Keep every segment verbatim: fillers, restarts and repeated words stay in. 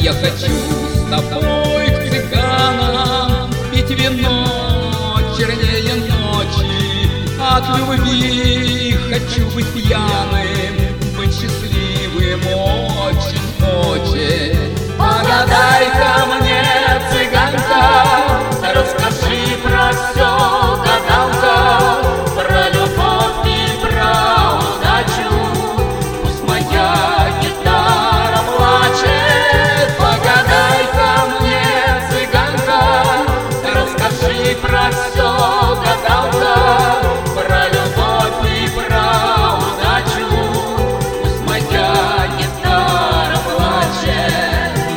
Я хочу с тобой к цыганам пить вино чернее ночи. От любви хочу быть пьяным, быть счастливым очень-очень. Погадай-ка мне, цыганка, расскажи про все, гадалка, про любовь и про удачу. Пусть моя гитара плачет. Погадай-ка мне, цыганка, расскажи про все, гадалка, про любовь и про удачу. Пусть моя гитара плачет.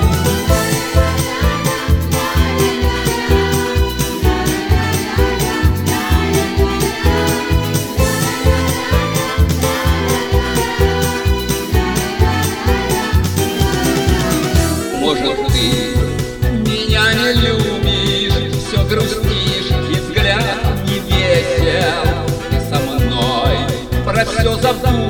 Может, ты меня не любишь, все грустишь, и взгляд не весел. Ты со мной про все забудь.